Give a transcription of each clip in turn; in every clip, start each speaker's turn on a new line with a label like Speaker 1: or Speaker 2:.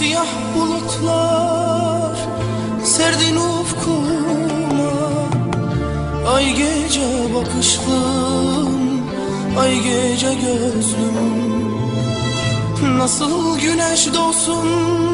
Speaker 1: Siyah bulutlar serdin ufkuma, ay gece bakışlım, ay gece gözlüm. Nasıl güneş doğsun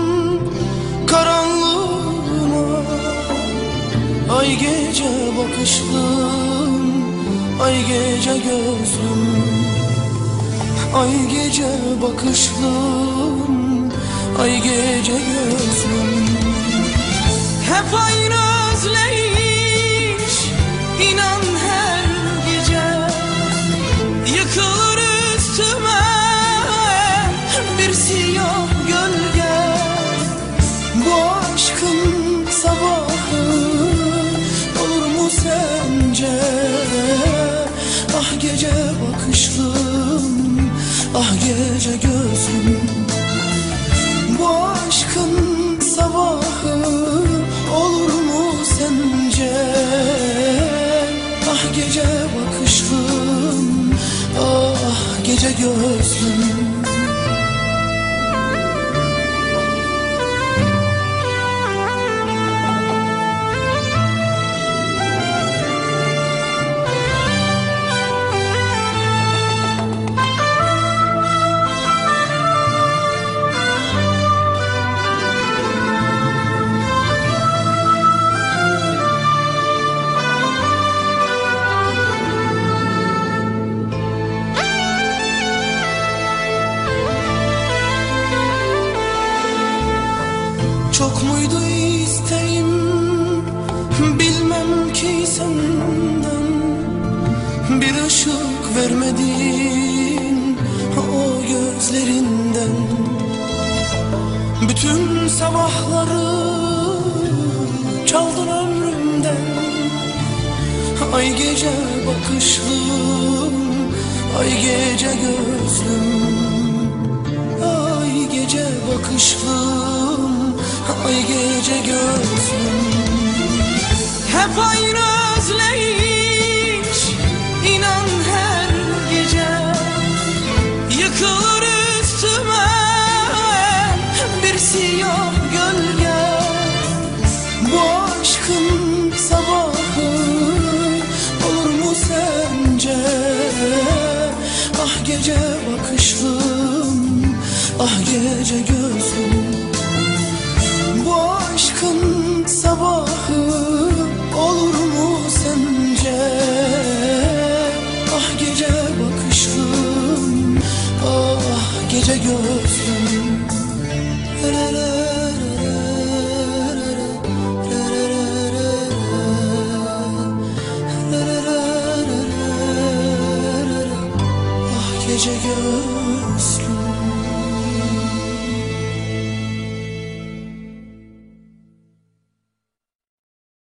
Speaker 1: karanlığıma, ay gece bakışlım, ay gece gözlüm. Ay gece bakışlım, ay gece gözlüm. Hep aynı özleyiş, inan her gece yıkılır üstüme bir siyah gölge. Bu aşkın sabahı olur mu sence? Ah gece bakışlım, ah gece gözlüm. Bu aşkın sabahı olur mu sence? Ah gece bakışlım, ah gece gözlüm. Çok muydu isteğim, bilmem ki senden. Bir ışık vermedin o gözlerinden. Bütün sabahları çaldın ömrümden. Ay gece bakışlım, ay gece gözlüm. Ay gece bakışlım, ay gece gözlüm. Hep aynı özleyiş, inan her gece yıkılır üstüme bir siyah gölge. Bu aşkın sabahı olur mu sence? Ah gece bakışlım, ah gece gözlüm. Bu aşkın sabahı olur mu sence? Ah gece bakışlım, ah gece gözlüm. Ah gece gözlüm.